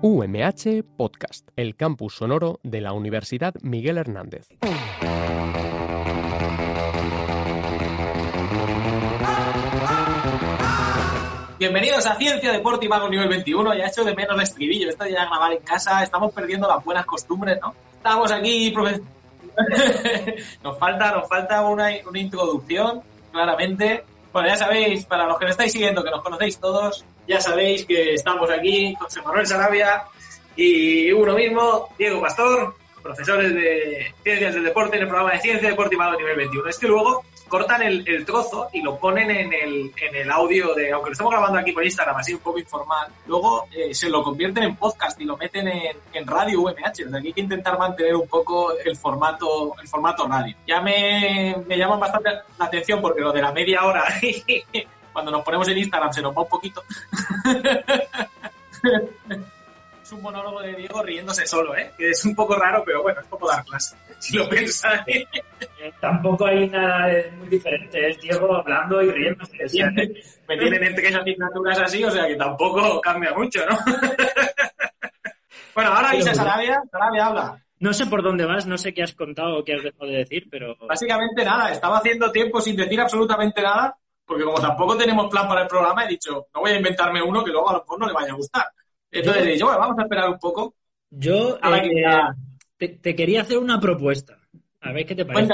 UMH Podcast, el campus sonoro de la Universidad Miguel Hernández. Bienvenidos a Ciencia, Deporte y Mago Nivel 21. Ya he hecho de menos el estribillo. Esto ya grabar en casa. Estamos perdiendo las buenas costumbres, ¿no? Estamos aquí... nos falta una introducción, claramente. Bueno, ya sabéis, para los que me estáis siguiendo, que nos conocéis todos, ya sabéis que estamos aquí con José Manuel Sarabia y uno mismo, Diego Pastor, profesores de Ciencias del Deporte en el programa de Ciencia, Deporte y Mago Nivel 21. Es que luego cortan el trozo y lo ponen en el audio de, aunque lo estamos grabando aquí por Instagram, así un poco informal, luego se lo convierten en podcast y lo meten en radio UMH. O sea, aquí hay que intentar mantener un poco el formato radio. Ya me llaman bastante la atención porque lo de la media hora, cuando nos ponemos en Instagram se nos va un poquito. Es un monólogo de Diego riéndose solo, que es un poco raro, pero bueno, es como dar clase, si lo pensáis. Tampoco hay nada muy diferente, es Diego hablando y riéndose. O sea, me tienen en 3 asignaturas así, o sea que tampoco cambia mucho, ¿no? Bueno, ahora Isa Sarabia habla. No sé por dónde vas, no sé qué has contado o qué has dejado de decir, pero... Básicamente nada, estaba haciendo tiempo sin decir absolutamente nada, porque como tampoco tenemos plan para el programa, he dicho, no voy a inventarme uno que luego a lo mejor no le vaya a gustar. Entonces he dicho, bueno, vamos a esperar un poco. Yo te quería hacer una propuesta. A ver qué te parece.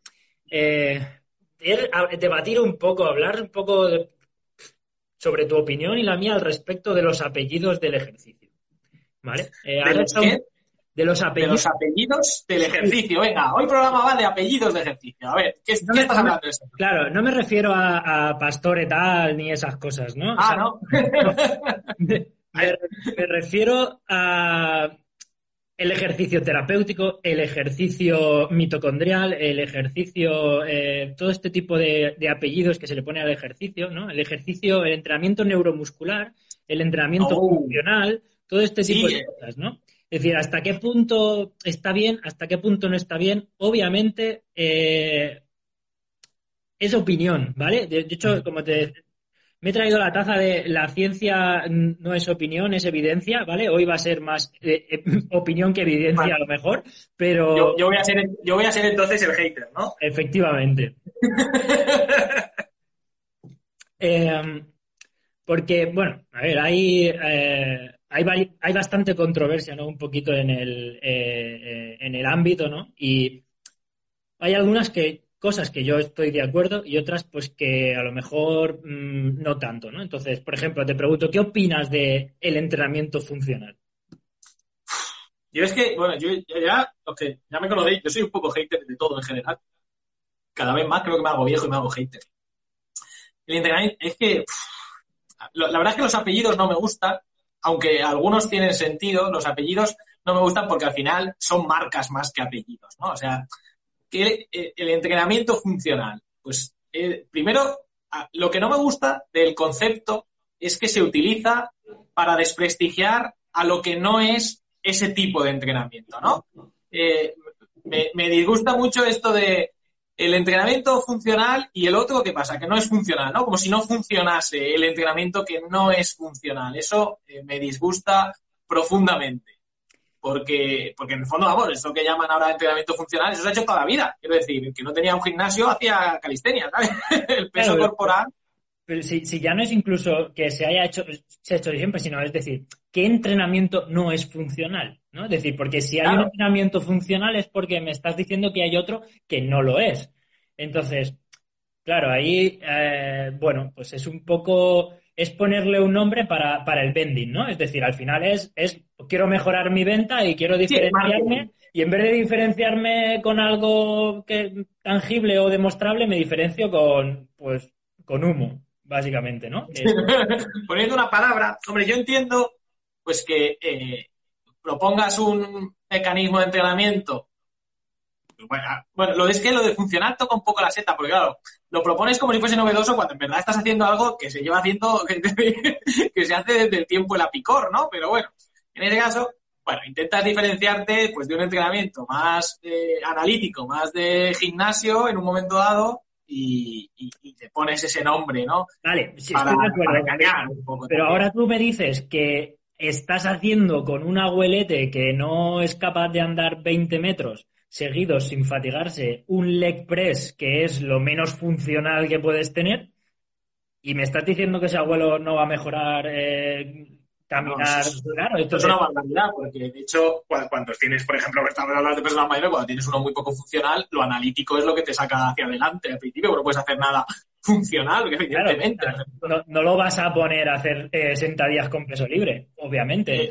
Debatir un poco, hablar un poco sobre tu opinión y la mía al respecto de los apellidos del ejercicio. ¿Vale? ¿De los apellidos del ejercicio. Venga, hoy programa va de apellidos de ejercicio. A ver, ¿qué estás hablando de eso? Claro, no me refiero a Pastor et al ni esas cosas, ¿no? ¿No? Me refiero a el ejercicio terapéutico, el ejercicio mitocondrial, el ejercicio, todo este tipo de apellidos que se le pone al ejercicio, ¿no? El ejercicio, el entrenamiento neuromuscular, el entrenamiento funcional, todo este tipo de cosas, ¿no? Es decir, hasta qué punto está bien, hasta qué punto no está bien. Obviamente, es opinión, ¿vale? De hecho, me he traído la taza de la ciencia no es opinión, es evidencia, ¿vale? Hoy va a ser más opinión que evidencia, vale. A lo mejor, pero... Yo voy a ser entonces el hater, ¿no? Efectivamente. Porque, bueno, a ver, hay bastante controversia, ¿no? Un poquito en el ámbito, ¿no? Y hay algunas cosas que yo estoy de acuerdo y otras pues que a lo mejor no tanto, ¿no? Entonces, por ejemplo, te pregunto, ¿qué opinas de el entrenamiento funcional? Yo es que, bueno, yo ya me conocéis, yo soy un poco hater de todo en general. Cada vez más creo que me hago viejo y me hago hater. El entrenamiento, es que la verdad es que los apellidos no me gustan, aunque algunos tienen sentido, los apellidos no me gustan porque al final son marcas más que apellidos, ¿no? O sea, que el entrenamiento funcional, pues primero, lo que no me gusta del concepto es que se utiliza para desprestigiar a lo que no es ese tipo de entrenamiento, ¿no? Me disgusta mucho esto de el entrenamiento funcional y el otro, ¿qué pasa? Que no es funcional, ¿no? Como si no funcionase el entrenamiento que no es funcional. Eso me disgusta profundamente. Porque en el fondo, vamos, eso que llaman ahora entrenamiento funcional, eso se ha hecho toda la vida. Quiero decir, el que no tenía un gimnasio hacía calistenia, ¿sabes? El peso corporal. Pero si ya no es incluso que se haya hecho siempre, sino es decir, ¿qué entrenamiento no es funcional? ¿No? Es decir, porque si hay un entrenamiento funcional es porque me estás diciendo que hay otro que no lo es. Entonces, claro, ahí, bueno, pues es un poco... es ponerle un nombre para el vending, ¿no? Es decir, al final es quiero mejorar mi venta y quiero diferenciarme, y en vez de diferenciarme con algo tangible o demostrable, me diferencio con humo, básicamente, ¿no? Poniendo una palabra, hombre, yo entiendo pues que propongas un mecanismo de entrenamiento. Bueno, lo de funcional toca un poco la seta, porque claro, lo propones como si fuese novedoso cuando en verdad estás haciendo algo que se lleva haciendo, que se hace desde el tiempo de la picor, ¿no? Pero bueno, en ese caso, bueno, intentas diferenciarte pues de un entrenamiento más analítico, más de gimnasio en un momento dado y te pones ese nombre, ¿no? Vale, sí, estoy de acuerdo. Para engañar un poco. Pero ahora tú me dices que estás haciendo con un abuelete que no es capaz de andar 20 metros seguidos sin fatigarse un leg press, que es lo menos funcional que puedes tener, y me estás diciendo que ese abuelo no va a mejorar caminar. No, Claro, esto es una barbaridad, porque de hecho, cuando tienes, por ejemplo, que estamos hablando de personas mayores, cuando tienes uno muy poco funcional, lo analítico es lo que te saca hacia adelante. Al principio no puedes hacer nada funcional, evidentemente. Claro, no lo vas a poner a hacer sentadillas con peso libre, obviamente.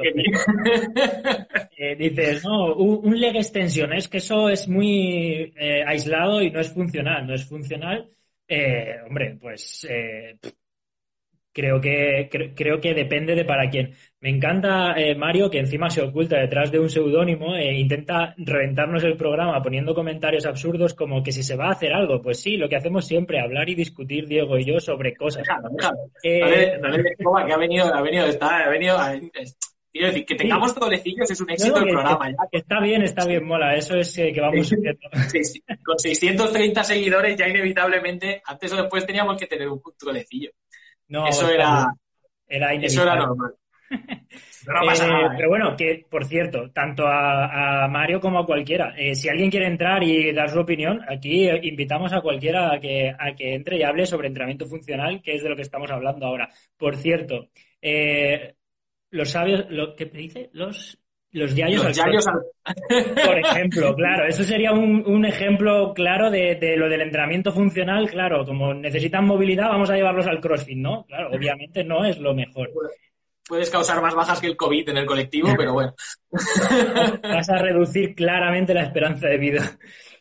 Dices, no, un leg extension, es que eso es muy aislado y no es funcional. No es funcional, hombre, pues creo que depende de para quién. Me encanta Mario, que encima se oculta detrás de un seudónimo e intenta reventarnos el programa poniendo comentarios absurdos como que si se va a hacer algo. Pues sí, lo que hacemos siempre, hablar y discutir Diego y yo sobre cosas. Déjalo. Que ha venido. Quiero decir, que tengamos tolecillos es un éxito del programa. Ya. Está bien, mola. Eso es que vamos subiendo. Sí, con 630 seguidores ya inevitablemente, antes o después teníamos que tener un tolecillo. No, eso era inevitable. Eso era normal. No pasa nada, Pero bueno, que por cierto, tanto a Mario como a cualquiera, si alguien quiere entrar y dar su opinión, aquí invitamos a cualquiera a que entre y hable sobre entrenamiento funcional, que es de lo que estamos hablando ahora. Por cierto, los sabios, ¿qué dice? Los yayos por ejemplo, claro, eso sería un ejemplo claro de lo del entrenamiento funcional. Claro, como necesitan movilidad, vamos a llevarlos al CrossFit, ¿no? Claro, obviamente no es lo mejor. Puedes causar más bajas que el COVID en el colectivo, pero bueno. Vas a reducir claramente la esperanza de vida.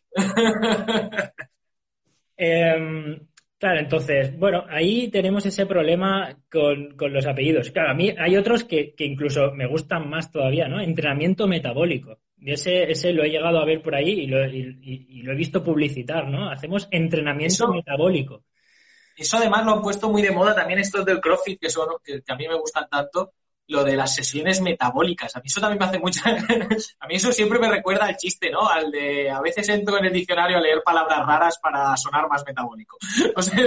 Claro, entonces, bueno, ahí tenemos ese problema con los apellidos. Claro, a mí hay otros que incluso me gustan más todavía, ¿no? Entrenamiento metabólico. Y ese lo he llegado a ver por ahí y lo he visto publicitar, ¿no? Hacemos entrenamiento metabólico. Eso además lo han puesto muy de moda también estos del CrossFit, que a mí me gustan tanto, lo de las sesiones metabólicas. A mí eso también me hace mucha... A mí eso siempre me recuerda al chiste, ¿no? Al de a veces entro en el diccionario a leer palabras raras para sonar más metabólico. O sea,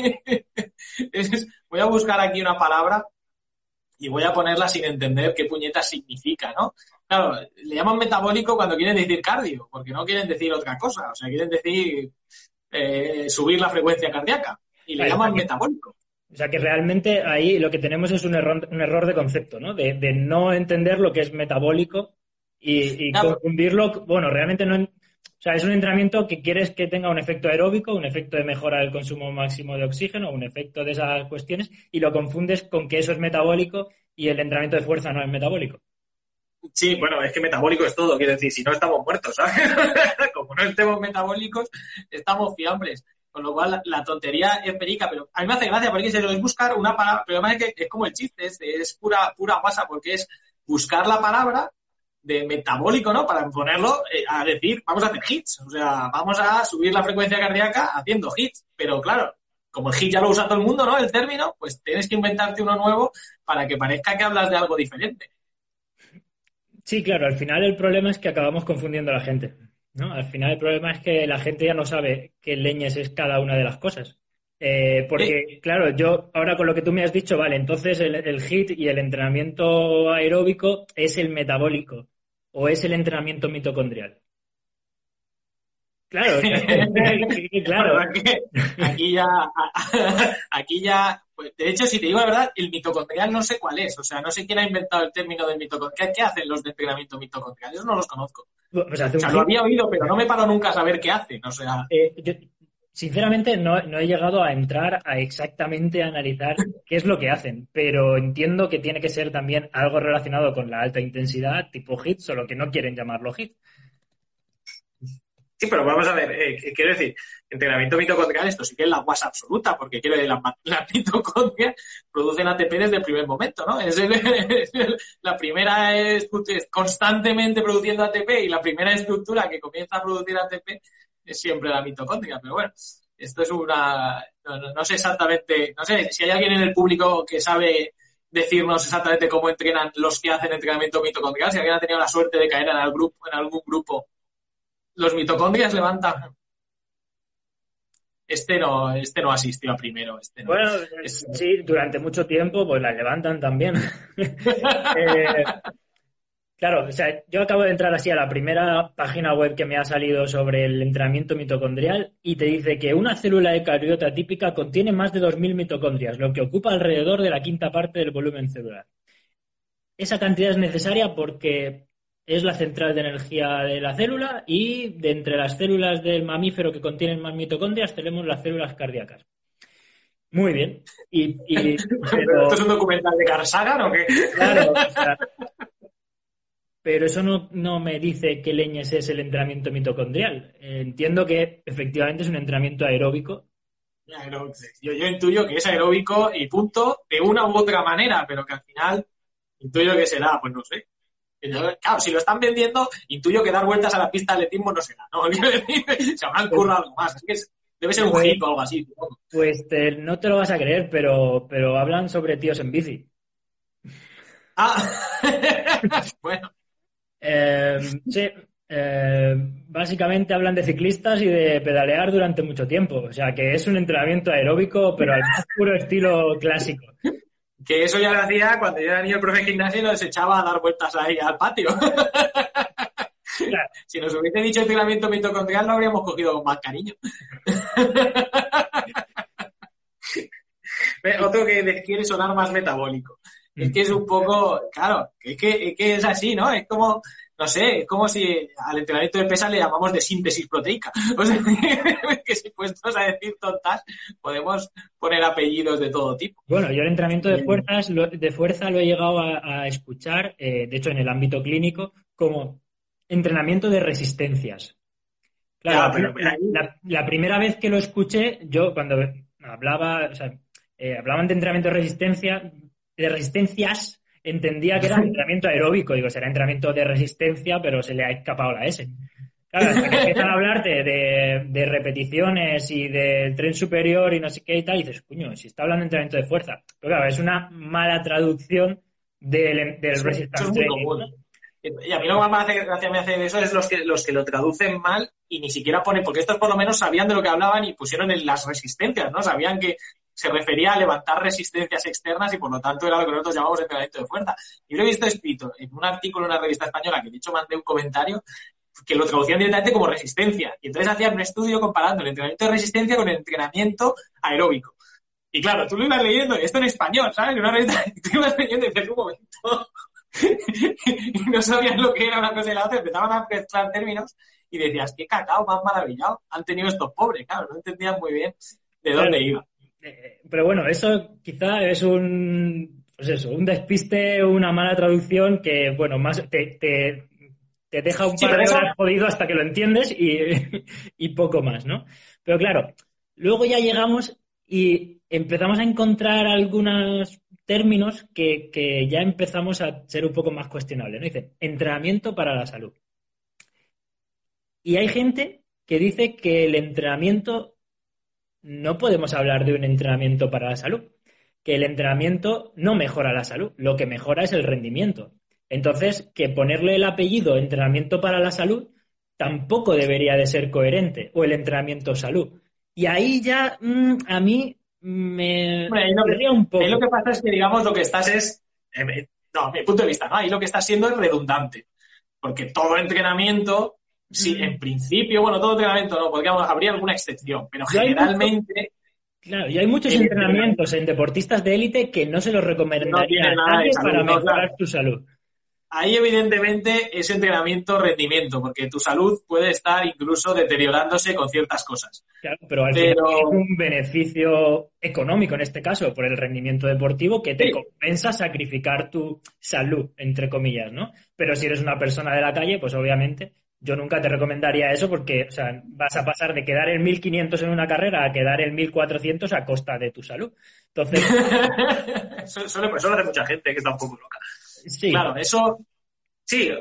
voy a buscar aquí una palabra y voy a ponerla sin entender qué puñeta significa, ¿no? Claro, le llaman metabólico cuando quieren decir cardio, porque no quieren decir otra cosa. O sea, quieren decir subir la frecuencia cardíaca. Y le llaman metabólico. O sea que realmente ahí lo que tenemos es un error de concepto, ¿no? De no entender lo que es metabólico y confundirlo. Bueno, realmente no. O sea, es un entrenamiento que quieres que tenga un efecto aeróbico, un efecto de mejora del consumo máximo de oxígeno, un efecto de esas cuestiones, y lo confundes con que eso es metabólico y el entrenamiento de fuerza no es metabólico. Sí, bueno, es que metabólico es todo. Quiero decir, si no estamos muertos, ¿sabes? Como no estemos metabólicos, estamos fiables. Con lo cual, la tontería es perica, pero a mí me hace gracia porque se lo es buscar una palabra, pero además es como el chiste, es pura guasa, porque es buscar la palabra de metabólico, ¿no? Para ponerlo a decir, vamos a hacer hits, o sea, vamos a subir la frecuencia cardíaca haciendo hits, pero claro, como el hit ya lo usa todo el mundo, ¿no? El término, pues tienes que inventarte uno nuevo para que parezca que hablas de algo diferente. Sí, claro, al final el problema es que acabamos confundiendo a la gente, ¿no? Al final el problema es que la gente ya no sabe qué leñes es cada una de las cosas. Porque, claro, yo ahora con lo que tú me has dicho, vale, entonces el HIIT y el entrenamiento aeróbico es el metabólico o es el entrenamiento mitocondrial. Claro, claro. Aquí ya, pues, de hecho, si te digo la verdad, el mitocondrial no sé cuál es, o sea, no sé quién ha inventado el término del mitocondrial. ¿Qué hacen los de entrenamiento mitocondrial? Eso no los conozco. Pues lo había oído, pero no me paro nunca a saber qué hacen, o sea... Yo, sinceramente, no he llegado a entrar a exactamente analizar qué es lo que hacen, pero entiendo que tiene que ser también algo relacionado con la alta intensidad, tipo HIIT, solo que no quieren llamarlo HIIT. Sí, pero vamos a ver, quiero decir, entrenamiento mitocondrial, esto sí que es la guasa absoluta, porque quiero decir, las mitocondrias producen ATP desde el primer momento, ¿no? La primera es constantemente produciendo ATP y la primera estructura que comienza a producir ATP es siempre la mitocondria, pero bueno, esto es no sé exactamente, no sé si hay alguien en el público que sabe decirnos exactamente cómo entrenan los que hacen entrenamiento mitocondrial, si alguien ha tenido la suerte de caer en algún grupo. Los mitocondrias levantan. este no asistió a primero, este no. Bueno, sí, durante mucho tiempo pues las levantan también. Claro, o sea, yo acabo de entrar así a la primera página web que me ha salido sobre el entrenamiento mitocondrial y te dice que una célula eucariota típica contiene más de 2.000 mitocondrias, lo que ocupa alrededor de la quinta parte del volumen celular. Esa cantidad es necesaria porque es la central de energía de la célula y de entre las células del mamífero que contienen más mitocondrias tenemos las células cardíacas. Muy bien. Pero ¿esto es un documental de Carl Sagan o qué? Claro, o sea, pero eso no me dice qué leñes es el entrenamiento mitocondrial. Entiendo que efectivamente es un entrenamiento aeróbico. Yo intuyo que es aeróbico y punto, de una u otra manera, pero que al final intuyo que será, pues no sé. Claro, si lo están vendiendo, intuyo que dar vueltas a la pista de atletismo no será, ¿no? Se habrán currado algo más. Es que debe ser un hit o algo así. Pues no te lo vas a creer, pero hablan sobre tíos en bici. Bueno. Sí, básicamente hablan de ciclistas y de pedalear durante mucho tiempo. O sea, que es un entrenamiento aeróbico, pero al más puro estilo clásico. Que eso ya lo hacía cuando yo era niño el profe de gimnasia y nos echaba a dar vueltas ahí al patio. Claro. Si nos hubiese dicho entrenamiento mitocondrial lo habríamos cogido con más cariño. Otro que quiere sonar más metabólico. Es que es un poco, claro, es que es así, ¿no? Es como, no sé, es como si al entrenamiento de pesas le llamamos de síntesis proteica. O sea, que si puestos a decir tontas, podemos poner apellidos de todo tipo. Bueno, yo el entrenamiento de fuerza lo he llegado a escuchar, de hecho en el ámbito clínico, como entrenamiento de resistencias. Claro, pero la primera vez que lo escuché, yo cuando hablaba, o sea, hablaban de entrenamiento de resistencias, entendía que era entrenamiento aeróbico. Digo, será entrenamiento de resistencia, pero se le ha escapado la S. Claro, hasta que empiezan a hablarte de repeticiones y de tren superior y no sé qué y tal, y dices, coño, si está hablando de entrenamiento de fuerza. Pero claro, es una mala traducción del resistance training. Y a mí lo que más me hace de eso es los que lo traducen mal y ni siquiera ponen, porque estos por lo menos sabían de lo que hablaban y pusieron en las resistencias, ¿no? Sabían que se refería a levantar resistencias externas y por lo tanto era lo que nosotros llamamos entrenamiento de fuerza. Yo lo he visto escrito en un artículo en una revista española que de hecho mandé un comentario que lo traducían directamente como resistencia. Y entonces hacían un estudio comparando el entrenamiento de resistencia con el entrenamiento aeróbico. Y claro, tú lo ibas leyendo, y esto en español, ¿sabes? En una revista, tú lo ibas leyendo y dices, un momento. Y no sabían lo que era una cosa y la otra, empezaban a mezclar términos y decías, qué cacao más maravillado han tenido estos pobres, claro, no entendían muy bien de dónde iba. Pero bueno, eso quizá es un despiste, una mala traducción que, bueno, más te deja un par de horas jodido hasta que lo entiendes y poco más, ¿no? Pero claro, luego ya llegamos y empezamos a encontrar algunos términos que ya empezamos a ser un poco más cuestionables, ¿no? Dicen, entrenamiento para la salud. Y hay gente que dice que el entrenamiento, no podemos hablar de un entrenamiento para la salud, que el entrenamiento no mejora la salud, lo que mejora es el rendimiento. Entonces, que ponerle el apellido entrenamiento para la salud tampoco debería de ser coherente, o el entrenamiento salud. Y ahí ya a mí me perdía un poco. Ahí lo que pasa es que, digamos, lo que estás es... no, mi punto de vista, ¿no? Ahí lo que estás siendo es redundante. Porque todo entrenamiento, sí, en principio, bueno, todo entrenamiento no, podríamos, habría alguna excepción, pero generalmente... Claro, y hay muchos entrenamientos en deportistas de élite que no se los recomendaría a nadie para mejorar tu salud. Ahí, evidentemente, es entrenamiento-rendimiento, porque tu salud puede estar incluso deteriorándose con ciertas cosas. Claro, pero al final es un beneficio económico, en este caso, por el rendimiento deportivo, que te compensa sacrificar tu salud, entre comillas, ¿no? Pero si eres una persona de la calle, pues obviamente yo nunca te recomendaría eso porque, o sea, vas a pasar de quedar el 1.500 en una carrera a quedar el 1.400 a costa de tu salud. Entonces... suele hacer mucha gente que está un poco loca. Sí. Claro, eso... Sí,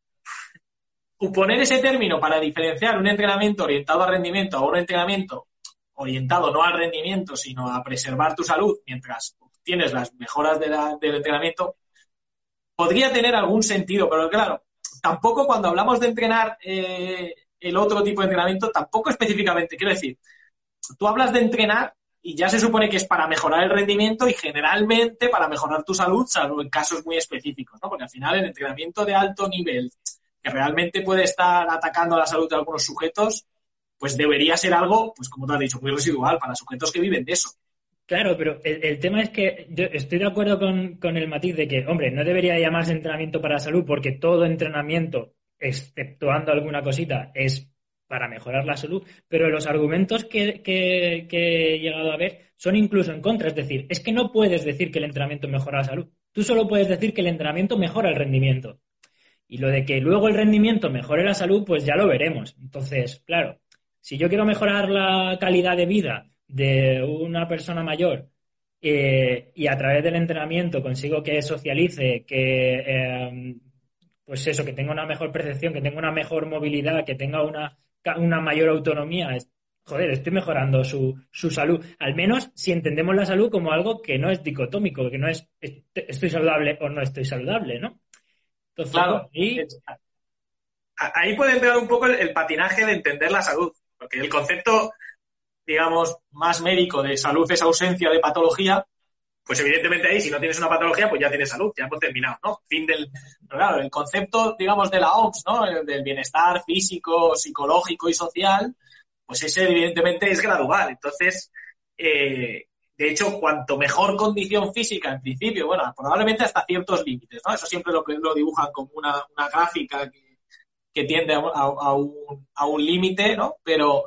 poner ese término para diferenciar un entrenamiento orientado al rendimiento a un entrenamiento orientado no al rendimiento, sino a preservar tu salud mientras obtienes las mejoras del entrenamiento, podría tener algún sentido, pero claro, tampoco cuando hablamos de entrenar el otro tipo de entrenamiento, tampoco específicamente, quiero decir, tú hablas de entrenar y ya se supone que es para mejorar el rendimiento y generalmente para mejorar tu salud, salvo en casos muy específicos, ¿no? Porque al final el entrenamiento de alto nivel, que realmente puede estar atacando a la salud de algunos sujetos, pues debería ser algo, pues como te has dicho, muy residual para sujetos que viven de eso. Claro, pero el tema es que yo estoy de acuerdo con el matiz de que, hombre, no debería llamarse entrenamiento para la salud porque todo entrenamiento, exceptuando alguna cosita, es para mejorar la salud, pero los argumentos que he llegado a ver son incluso en contra. Es decir, es que no puedes decir que el entrenamiento mejora la salud. Tú solo puedes decir que el entrenamiento mejora el rendimiento. Y lo de que luego el rendimiento mejore la salud, pues ya lo veremos. Entonces, claro, si yo quiero mejorar la calidad de vida de una persona mayor y a través del entrenamiento consigo que socialice, que pues eso, que tenga una mejor percepción, que tenga una mejor movilidad, que tenga una mayor autonomía, joder, estoy mejorando su salud. Al menos si entendemos la salud como algo que no es dicotómico, que no es estoy saludable o no estoy saludable, ¿no? Entonces, Claro, ahí puede entrar un poco el patinaje de entender la salud, porque el concepto, digamos, más médico de salud es ausencia de patología, pues evidentemente ahí, si no tienes una patología, pues ya tienes salud, ya hemos terminado, ¿no? Pero claro, el concepto, digamos, de la OMS, ¿no? Del bienestar físico, psicológico y social, pues ese evidentemente es gradual. Entonces, de hecho, cuanto mejor condición física, en principio, bueno, probablemente hasta ciertos límites, ¿no? Eso siempre lo dibujan como una gráfica que tiende a un límite, ¿no? Pero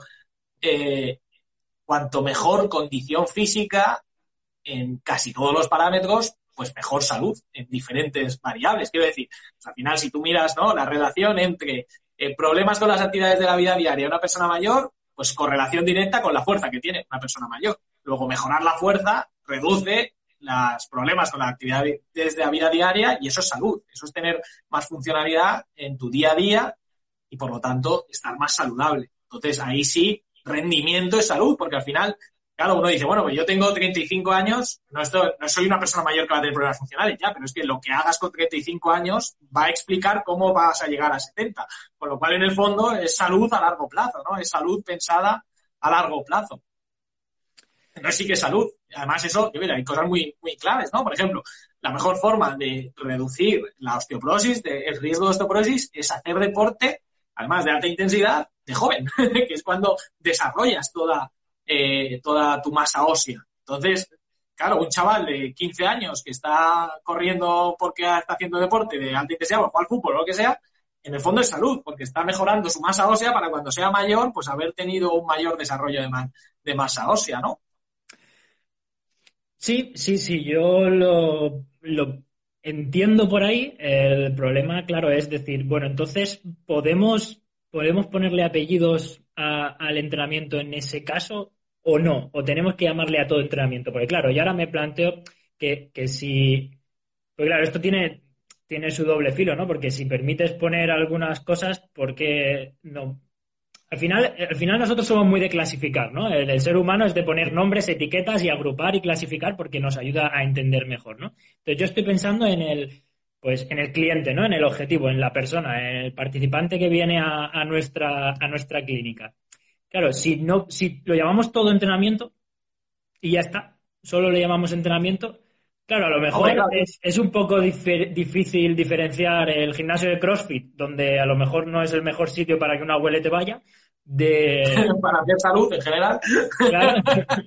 cuanto mejor condición física en casi todos los parámetros, pues mejor salud en diferentes variables. Quiero decir, pues al final, si tú miras, ¿no?, la relación entre problemas con las actividades de la vida diaria de una persona mayor, pues correlación directa con la fuerza que tiene una persona mayor. Luego, mejorar la fuerza reduce los problemas con las actividades de la vida diaria y eso es salud. Eso es tener más funcionalidad en tu día a día y, por lo tanto, estar más saludable. Entonces, ahí sí, rendimiento es salud, porque al final, claro, uno dice, bueno, pues yo tengo 35 años, no soy una persona mayor que va a tener problemas funcionales ya, pero es que lo que hagas con 35 años va a explicar cómo vas a llegar a 70. Con lo cual, en el fondo, es salud a largo plazo, ¿no? Es salud pensada a largo plazo. Entonces sí que es salud. Además, eso, hay cosas muy, muy claves, ¿no? Por ejemplo, la mejor forma de reducir la osteoporosis, el riesgo de osteoporosis, es hacer deporte, además de alta intensidad, de joven, que es cuando desarrollas toda tu masa ósea. Entonces, claro, un chaval de 15 años que está corriendo porque está haciendo deporte de alta intensidad o juega al fútbol o lo que sea, en el fondo es salud, porque está mejorando su masa ósea para cuando sea mayor, pues haber tenido un mayor desarrollo de masa ósea, ¿no? Sí, yo lo entiendo por ahí. El problema, claro, es decir, bueno, entonces podemos ponerle apellidos al entrenamiento en ese caso o no, o tenemos que llamarle a todo entrenamiento, porque claro, yo ahora me planteo que si, pues claro, esto tiene su doble filo, ¿no? Porque si permites poner algunas cosas, ¿por qué no? Al final nosotros somos muy de clasificar, ¿no? El ser humano es de poner nombres, etiquetas y agrupar y clasificar porque nos ayuda a entender mejor, ¿no? Entonces yo estoy pensando en el cliente, ¿no? En el objetivo, en la persona, en el participante que viene a nuestra clínica. Claro, si lo llamamos todo entrenamiento y ya está, solo le llamamos entrenamiento, claro, a lo mejor es un poco difícil diferenciar el gimnasio de CrossFit, donde a lo mejor no es el mejor sitio para que un abuelete vaya, para hacer salud en general. Claro.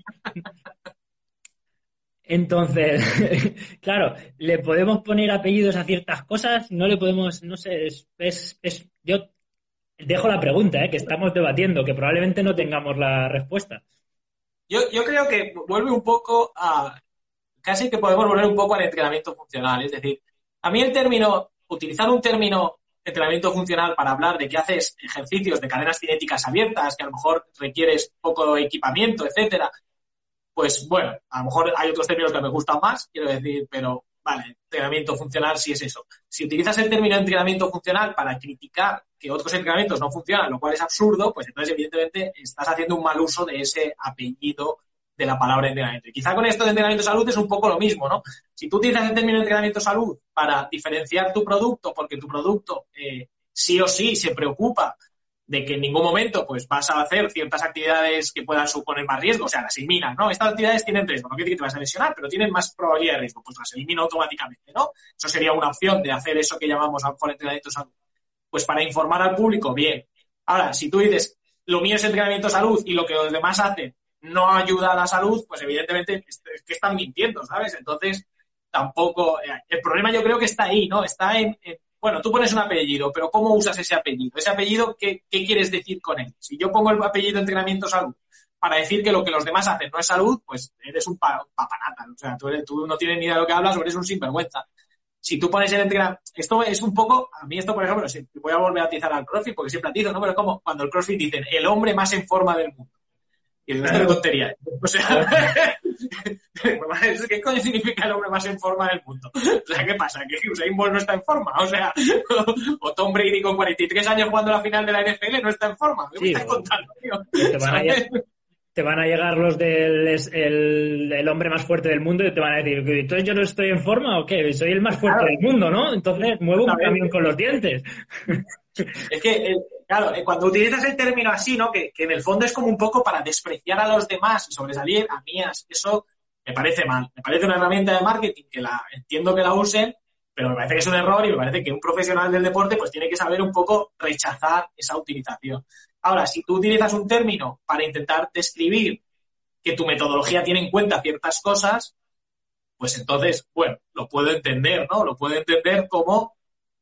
Entonces, claro, le podemos poner apellidos a ciertas cosas, no le podemos, no sé, yo dejo la pregunta, que estamos debatiendo, que probablemente no tengamos la respuesta. Yo creo que vuelve un poco casi que podemos volver un poco al entrenamiento funcional. Es decir, a mí utilizar un término entrenamiento funcional para hablar de que haces ejercicios de cadenas cinéticas abiertas, que a lo mejor requieres poco equipamiento, etcétera, pues bueno, a lo mejor hay otros términos que me gustan más, quiero decir, pero vale, entrenamiento funcional sí es eso. Si utilizas el término entrenamiento funcional para criticar que otros entrenamientos no funcionan, lo cual es absurdo, pues entonces evidentemente estás haciendo un mal uso de ese apellido de la palabra entrenamiento. Y quizá con esto de entrenamiento salud es un poco lo mismo, ¿no? Si tú utilizas el término entrenamiento salud para diferenciar tu producto, porque tu producto sí o sí se preocupa de que en ningún momento pues vas a hacer ciertas actividades que puedan suponer más riesgo, o sea, las eliminas, ¿no? Estas actividades tienen riesgo, no quiere decir que te vas a lesionar, pero tienen más probabilidad de riesgo, pues las elimino automáticamente, ¿no? Eso sería una opción de hacer eso que llamamos a lo mejor entrenamiento salud. Pues para informar al público, bien. Ahora, si tú dices, lo mío es entrenamiento salud y lo que los demás hacen no ayuda a la salud, pues evidentemente es que están mintiendo, ¿sabes? Entonces, tampoco... el problema yo creo que está ahí, ¿no? Está bueno, tú pones un apellido, pero ¿cómo usas ese apellido? Ese apellido, ¿qué quieres decir con él? Si yo pongo el apellido entrenamiento salud para decir que lo que los demás hacen no es salud, pues eres un papanata. O sea, tú no tienes ni idea de lo que hablas o eres un sinvergüenza. Si tú pones el entrenamiento... Esto es un poco... A mí esto, por ejemplo, voy a volver a atizar al CrossFit porque siempre atizo, ¿no? Pero como cuando el CrossFit dicen el hombre más en forma del mundo. Y es una tontería. O sea, ¿qué coño significa el hombre más en forma del mundo? O sea, ¿qué pasa? ¿Que Usain Bolt no está en forma? O sea, o Tom Brady con 43 años jugando la final de la NFL no está en forma. ¿Qué me estás contando, tío? Te van a llegar los del el hombre más fuerte del mundo y te van a decir, ¿entonces yo no estoy en forma o qué? Soy el más fuerte del mundo, ¿no? Entonces muevo un camión con los dientes. Es que, claro, cuando utilizas el término así, ¿no? Que en el fondo es como un poco para despreciar a los demás y sobresalir a mías. Eso me parece mal. Me parece una herramienta de marketing que entiendo que la usen, pero me parece que es un error y me parece que un profesional del deporte pues tiene que saber un poco rechazar esa utilización. Ahora, si tú utilizas un término para intentar describir que tu metodología tiene en cuenta ciertas cosas, pues entonces, bueno, lo puedo entender, ¿no? Lo puedo entender como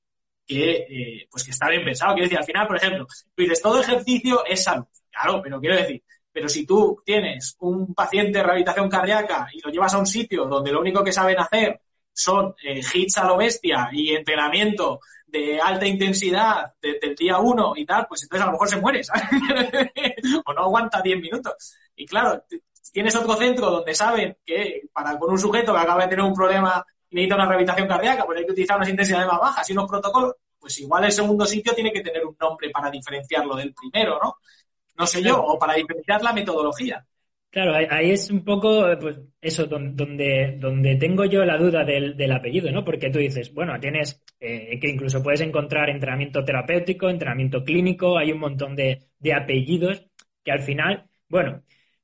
que está bien pensado. Quiero decir, al final, por ejemplo, tú dices, todo ejercicio es salud. Claro, pero quiero decir, pero si tú tienes un paciente de rehabilitación cardíaca y lo llevas a un sitio donde lo único que saben hacer son hits a lo bestia y entrenamiento de alta intensidad del día 1 y tal, pues entonces a lo mejor se muere, ¿sabes? O no aguanta 10 minutos. Y claro, tienes otro centro donde saben que con un sujeto que acaba de tener un problema y necesita una rehabilitación cardíaca, pues hay que utilizar unas intensidades más bajas y unos protocolos, pues igual el segundo sitio tiene que tener un nombre para diferenciarlo del primero, ¿no? No sé yo, o para diferenciar la metodología. Claro, ahí es un poco, pues eso, donde tengo yo la duda del apellido, ¿no? Porque tú dices, bueno, tienes que incluso puedes encontrar entrenamiento terapéutico, entrenamiento clínico, hay un montón de apellidos que al final, bueno,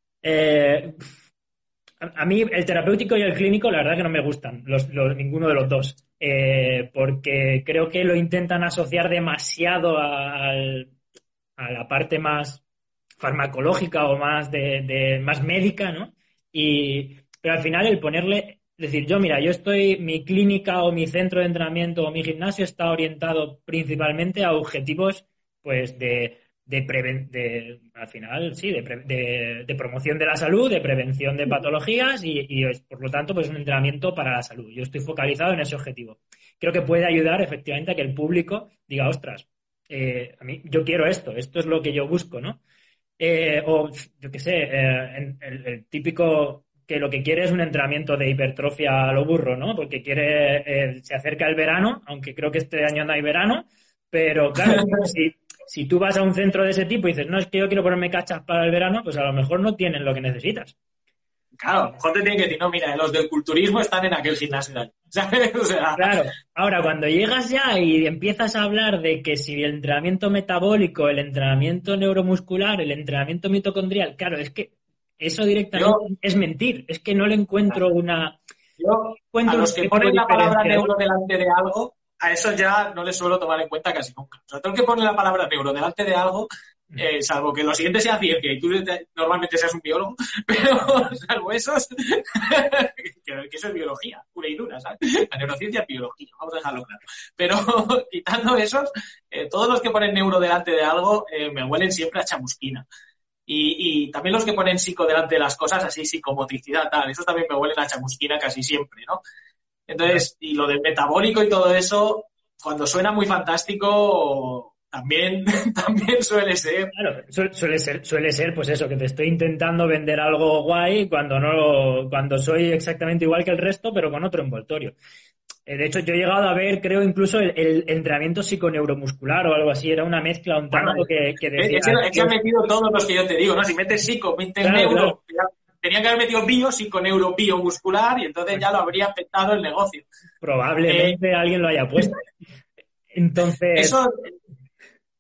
a mí el terapéutico y el clínico la verdad que no me gustan, ninguno de los dos, porque creo que lo intentan asociar demasiado a la parte más farmacológica o más más médica, ¿no? Pero al final el ponerle, decir, mi clínica o mi centro de entrenamiento o mi gimnasio está orientado principalmente a objetivos, pues, al final, sí, de promoción de la salud, de prevención de patologías y por lo tanto, pues un entrenamiento para la salud. Yo estoy focalizado en ese objetivo. Creo que puede ayudar efectivamente a que el público diga, ostras, a mí, yo quiero esto es lo que yo busco, ¿no? O, yo qué sé, el típico que lo que quiere es un entrenamiento de hipertrofia a lo burro, ¿no? Porque se acerca el verano, aunque creo que este año no hay verano, pero claro, si tú vas a un centro de ese tipo y dices, no, es que yo quiero ponerme cachas para el verano, pues a lo mejor no tienen lo que necesitas. Claro, a lo mejor te tienen que decir, no, mira, los del culturismo están en aquel gimnasio de ahí, ¿sabes? O sea... Claro, ahora cuando llegas ya y empiezas a hablar de que si el entrenamiento metabólico, el entrenamiento neuromuscular, el entrenamiento mitocondrial, claro, es que eso directamente es mentir, es que no le encuentro una... A los que ponen la palabra neuro delante de algo, a eso ya no les suelo tomar en cuenta casi nunca. O sea, todo el que pone la palabra neuro delante de algo... salvo que lo siguiente sea ciencia y tú normalmente seas un biólogo, pero salvo esos, que eso es biología, pura y dura, ¿sabes? La neurociencia es biología, vamos a dejarlo claro. Pero quitando esos, todos los que ponen neuro delante de algo me huelen siempre a chamusquina. Y también los que ponen psico delante de las cosas, así psicomotricidad, tal, esos también me huelen a chamusquina casi siempre, ¿no? Entonces, y lo del metabólico y todo eso, cuando suena muy fantástico... También suele ser. Claro, suele ser, pues eso, que te estoy intentando vender algo guay cuando soy exactamente igual que el resto, pero con otro envoltorio. De hecho, yo he llegado a ver, creo, incluso el entrenamiento psiconeuromuscular o algo así, era una mezcla un tanto que decía... Es que han metido todos los que yo te digo, ¿no? Si metes psico, metes neuro, claro. Tenía que haber metido bio, psiconeuro, biomuscular, y entonces ya lo habría afectado el negocio. Probablemente alguien lo haya puesto. Entonces... Eso...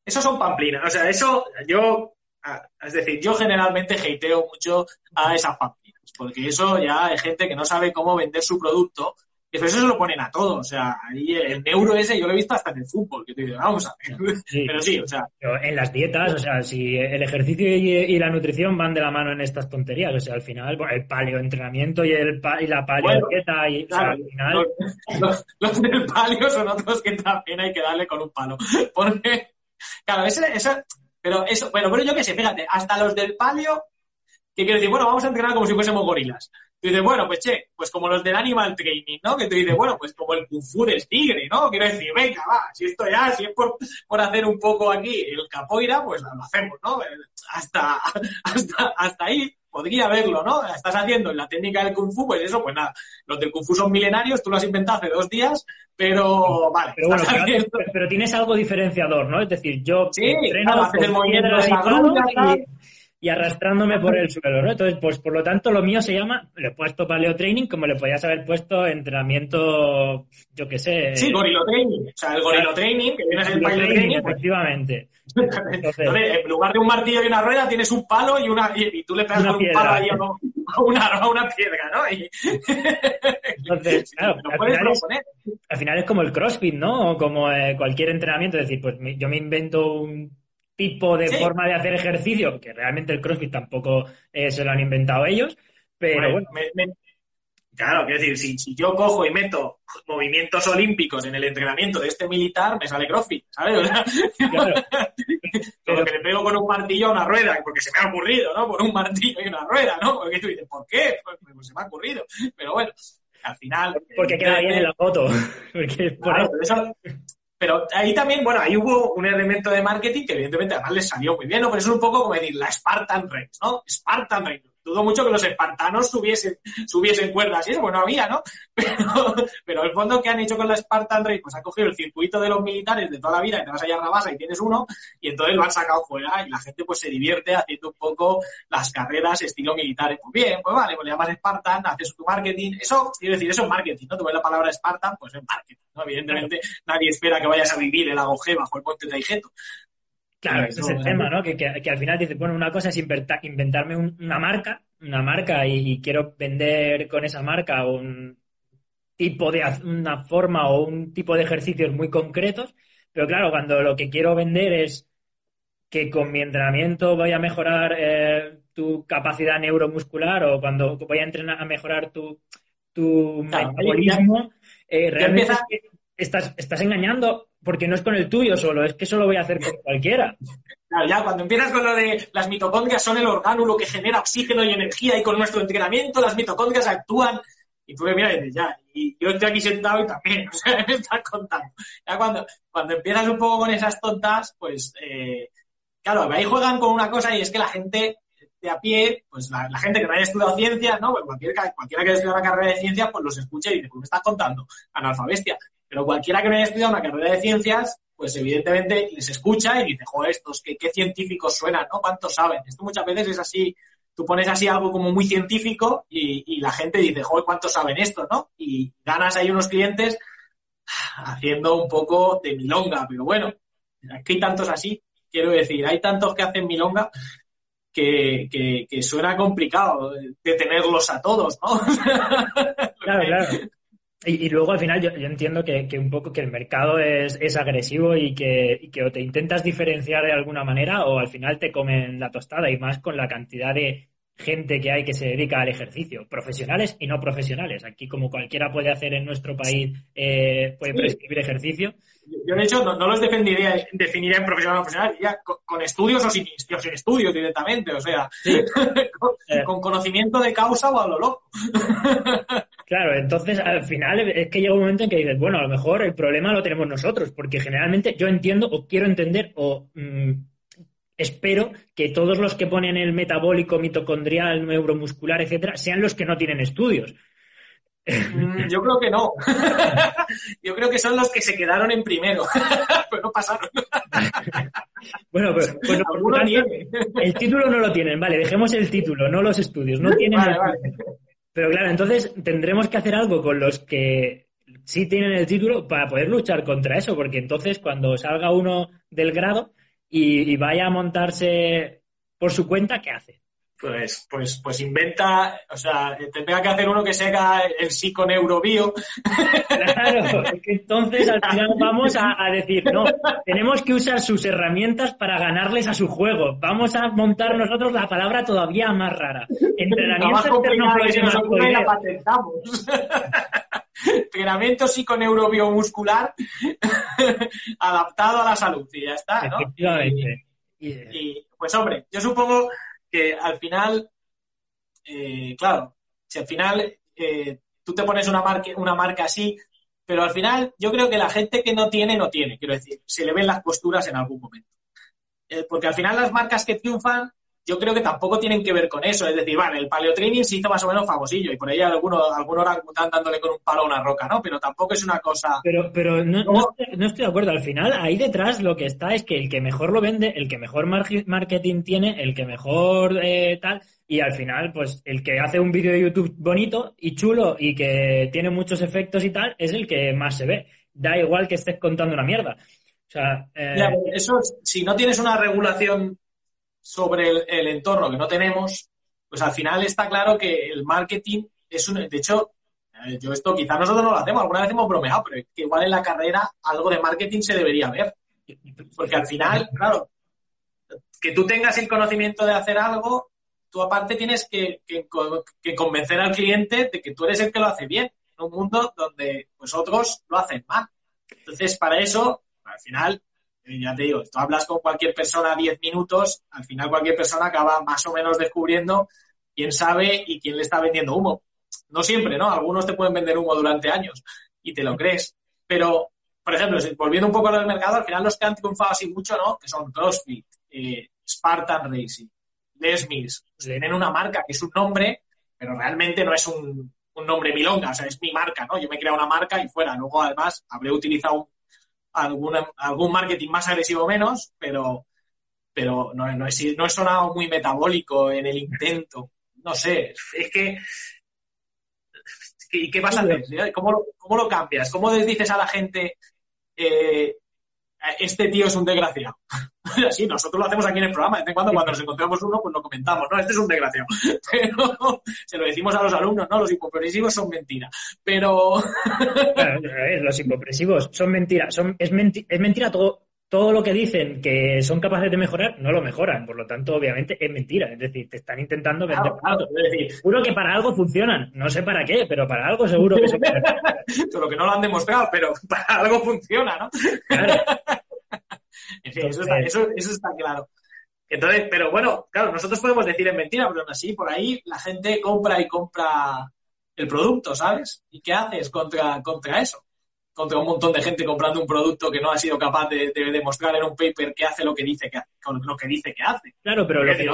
Eso son pamplinas. O sea, eso es decir, yo generalmente hateo mucho a esas pamplinas, porque eso ya hay gente que no sabe cómo vender su producto. Y eso se lo ponen a todos. O sea, ahí el neuro ese yo lo he visto hasta en el fútbol, que tú dices, vamos a ver. Sí. Pero sí, o sea. Pero en las dietas, o sea, si el ejercicio y la nutrición van de la mano en estas tonterías, o sea, al final, bueno, el paleoentrenamiento y la paleodieta, bueno, y claro, o sea, al final. Los del paleo son otros que también hay que darle con un palo. Porque, claro, pero yo qué sé, fíjate, hasta los del paleo, que quiero decir, bueno, vamos a entrenar como si fuésemos gorilas. Tú dices, bueno, pues como los del Animal Training, ¿no? Que tú dices, bueno, pues como el Kung Fu del tigre, ¿no? Quiero decir, venga, va, si es por hacer un poco aquí el capoeira, pues lo hacemos, ¿no? Hasta ahí podría verlo, ¿no? Estás haciendo la técnica del Kung Fu, pues eso, pues nada. Los del Kung Fu son milenarios, tú lo has inventado hace 2 días, pero vale. Pero bueno, pero tienes algo diferenciador, ¿no? Es decir, yo entreno, claro, haces el movimiento de la grulla, y arrastrándome por el suelo, ¿no? Entonces, pues por lo tanto, lo mío se llama, le he puesto paleo training, como le podías haber puesto entrenamiento, yo qué sé. Sí, gorilo training. O sea, el gorilo training, que viene a ser el paleo training. Efectivamente. Entonces, en lugar de un martillo y una rueda, tienes un palo y tú le pegas con un palo ahí a una piedra, ¿no? Entonces, claro, al final es como el CrossFit, ¿no? O como cualquier entrenamiento. Es decir, pues yo me invento un tipo de forma de hacer ejercicio, que realmente el CrossFit tampoco se lo han inventado ellos, pero bueno. Claro, quiero decir, si yo cojo y meto movimientos olímpicos en el entrenamiento de este militar, me sale CrossFit, ¿sabes? O sea, claro. Pero que le pego con un martillo a una rueda, porque se me ha ocurrido, ¿no? Por un martillo y una rueda, ¿no? Porque tú dices, ¿por qué? Pues se me ha ocurrido. Pero bueno, al final... Porque queda bien en la foto. Porque claro, pero ahí también, bueno, ahí hubo un elemento de marketing que evidentemente además les salió muy bien, ¿no? Pero es un poco como decir la Spartan Race, ¿no? Spartan Race. Dudo mucho que los espartanos subiesen cuerdas y eso, bueno, había, ¿no? Pero el fondo que han hecho con la Spartan Race, pues han cogido el circuito de los militares de toda la vida, y te vas allá a Rabasa y tienes uno, y entonces lo han sacado fuera y la gente pues se divierte haciendo un poco las carreras estilo militares. Pues bien, pues vale, pues le llamas Spartan, haces tu marketing. Eso, quiero decir, eso es marketing, ¿no? Tú ves la palabra Spartan, pues es marketing, ¿no? Evidentemente nadie espera que vayas a vivir el Agogé bajo el monte Taigeto. Claro, ese es el tema, ¿no? Que al final dices, bueno, una cosa es inventarme una marca y quiero vender con esa marca un tipo de una forma o un tipo de ejercicios muy concretos, pero claro, cuando lo que quiero vender es que con mi entrenamiento voy a mejorar tu capacidad neuromuscular o cuando voy a entrenar a mejorar tu metabolismo, realmente estás engañando. Porque no es con el tuyo solo, es que eso lo voy a hacer con cualquiera. Claro, ya cuando empiezas con lo de las mitocondrias son el orgánulo que genera oxígeno y energía y con nuestro entrenamiento las mitocondrias actúan y tú le miras y dices, ya, y yo estoy aquí sentado y también, o sea, me estás contando. Ya cuando empiezas un poco con esas tontas, pues, claro, ahí juegan con una cosa y es que la gente de a pie, pues la gente que no haya estudiado ciencias, ¿no? Pues cualquiera que haya estudiado una carrera de ciencias, pues los escucha y dice, pues me estás contando, analfabestia. Pero cualquiera que no haya estudiado una carrera de ciencias, pues evidentemente les escucha y dice, joder, estos, qué científicos suenan, ¿no? ¿Cuántos saben? Esto muchas veces es así, tú pones así algo como muy científico y la gente dice, joder, ¿cuántos saben esto, no? Y ganas ahí unos clientes haciendo un poco de milonga, pero bueno, es que hay tantos así, quiero decir, hay tantos que hacen milonga que suena complicado de tenerlos a todos, ¿no? Claro. Y luego al final yo entiendo que un poco que el mercado es agresivo y que o te intentas diferenciar de alguna manera o al final te comen la tostada y más con la cantidad de gente que hay que se dedica al ejercicio, profesionales y no profesionales. Aquí como cualquiera puede hacer en nuestro país, puede prescribir ejercicio. Yo de hecho no los definiría en profesional o profesional, ya con estudios o sin estudios directamente, o sea, sí. con conocimiento de causa o a lo loco. Claro, entonces al final es que llega un momento en que dices, bueno, a lo mejor el problema lo tenemos nosotros, porque generalmente yo entiendo o quiero entender o espero que todos los que ponen el metabólico, mitocondrial, neuromuscular, etcétera, sean los que no tienen estudios. Yo creo que no. Yo creo que son los que se quedaron en primero, pero no pasaron. Bueno, pues el título no lo tienen, vale, dejemos el título, no los estudios, no tienen vale. Pero claro, entonces tendremos que hacer algo con los que sí tienen el título para poder luchar contra eso, porque entonces cuando salga uno del grado y vaya a montarse por su cuenta, ¿qué hace? Pues inventa, o sea, tendrá que hacer uno que se haga el sí con Eurobio. Claro, es que entonces al final vamos a decir, no, tenemos que usar sus herramientas para ganarles a su juego. Vamos a montar nosotros la palabra todavía más rara. La más Entrenamiento complicada que se nos ocurre y la externo-masculino. patentamos. Entrenamiento psiconeurobimuscular adaptado a la salud y ya está, ¿no? Efectivamente. Y, pues hombre, yo supongo que al final, claro, si al final tú te pones una marca así, pero al final yo creo que la gente que no tiene, quiero decir, se le ven las posturas en algún momento. Porque al final las marcas que triunfan, yo creo que tampoco tienen que ver con eso. Es decir, vale, el paleotraining se hizo más o menos famosillo y por ahí algún orangután dándole con un palo a una roca, ¿no? Pero tampoco es una cosa... Pero no estoy de acuerdo. Al final, ahí detrás lo que está es que el que mejor lo vende, el que mejor marketing tiene, el que mejor tal, y al final, pues el que hace un vídeo de YouTube bonito y chulo y que tiene muchos efectos y tal, es el que más se ve. Da igual que estés contando una mierda. O sea, Ya, eso, si no tienes una regulación sobre el entorno que no tenemos, pues al final está claro que el marketing es un... De hecho, yo esto quizás nosotros no lo hacemos, alguna vez hemos bromeado, pero es que igual en la carrera algo de marketing se debería ver. Porque al final, claro, que tú tengas el conocimiento de hacer algo, tú aparte tienes que convencer al cliente de que tú eres el que lo hace bien, en un mundo donde pues otros lo hacen mal. Entonces, para eso, al final... Ya te digo, tú hablas con cualquier persona 10 minutos, al final cualquier persona acaba más o menos descubriendo quién sabe y quién le está vendiendo humo. No siempre, ¿no? Algunos te pueden vender humo durante años y te lo crees. Pero, por ejemplo, volviendo un poco a lo del mercado, al final los que han triunfado así mucho, ¿no? Que son CrossFit, Spartan Racing, Les Mills. Pues tienen una marca que es un nombre, pero realmente no es un nombre milonga, o sea, es mi marca, ¿no? Yo me he creado una marca y fuera. Luego, además, habré utilizado algún marketing más agresivo o menos, pero no he sonado muy metabólico en el intento. No sé, es que... ¿Y qué vas a hacer? ¿Cómo lo cambias? ¿Cómo les dices a la gente este tío es un desgraciado? Sí, nosotros lo hacemos aquí en el programa. De vez en cuando nos encontramos uno, pues lo comentamos. No, este es un desgraciado. Pero se lo decimos a los alumnos, ¿no? Los hipopresivos son mentira. Pero... Claro, los hipopresivos son mentira. Es mentira todo lo que dicen que son capaces de mejorar, no lo mejoran. Por lo tanto, obviamente, es mentira. Es decir, te están intentando vender. Claro, es decir, seguro que para algo funcionan. No sé para qué, pero para algo seguro que funcionan. Solo que no lo han demostrado, pero para algo funciona, ¿no? Claro. En fin, eso está claro. Entonces, pero bueno, claro, nosotros podemos decir es mentira, pero aún así, por ahí la gente compra el producto, ¿sabes? ¿Y qué haces contra eso? Contra un montón de gente comprando un producto que no ha sido capaz de demostrar en un paper que hace lo que dice que hace. Claro,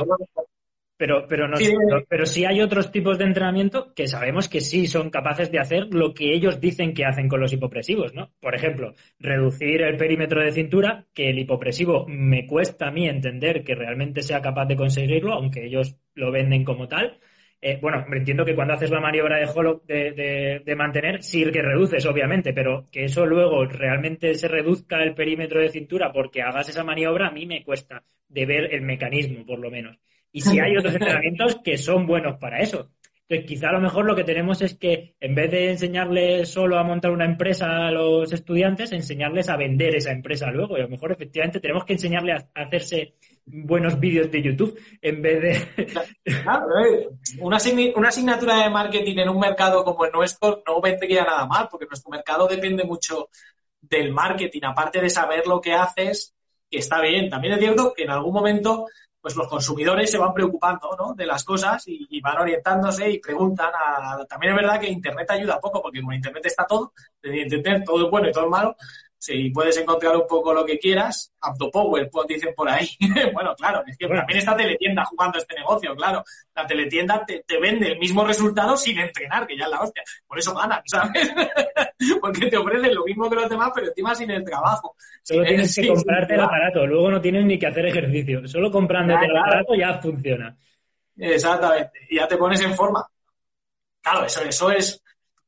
pero sí hay otros tipos de entrenamiento que sabemos que sí son capaces de hacer lo que ellos dicen que hacen con los hipopresivos, ¿no? Por ejemplo, reducir el perímetro de cintura, que el hipopresivo me cuesta a mí entender que realmente sea capaz de conseguirlo, aunque ellos lo venden como tal. Bueno, entiendo que cuando haces la maniobra de hollow de mantener, sí que reduces, obviamente, pero que eso luego realmente se reduzca el perímetro de cintura porque hagas esa maniobra, a mí me cuesta de ver el mecanismo, por lo menos. Y sí hay otros entrenamientos que son buenos para eso. Entonces, quizá a lo mejor lo que tenemos es que, en vez de enseñarles solo a montar una empresa a los estudiantes, enseñarles a vender esa empresa luego. Y a lo mejor, efectivamente, tenemos que enseñarles a hacerse buenos vídeos de YouTube en vez de... Claro, una asignatura de marketing en un mercado como el nuestro no vendría nada mal, porque nuestro mercado depende mucho del marketing, aparte de saber lo que haces, que está bien. También es cierto que en algún momento pues los consumidores se van preocupando, ¿no?, de las cosas y van orientándose y preguntan. También es verdad que Internet ayuda poco, porque con Internet está todo, de Internet todo es bueno y todo es malo. Si puedes encontrar un poco lo que quieras, AutoPower, pues dicen por ahí. Bueno, claro, es que también está Teletienda jugando este negocio, claro. La Teletienda te vende el mismo resultado sin entrenar, que ya es la hostia. Por eso ganan, ¿sabes? Porque te ofrecen lo mismo que los demás, pero encima sin el trabajo. Solo tienes que comprarte el aparato, luego no tienes ni que hacer ejercicio. Solo comprándote el aparato ya funciona. Exactamente, y ya te pones en forma. Claro, eso es...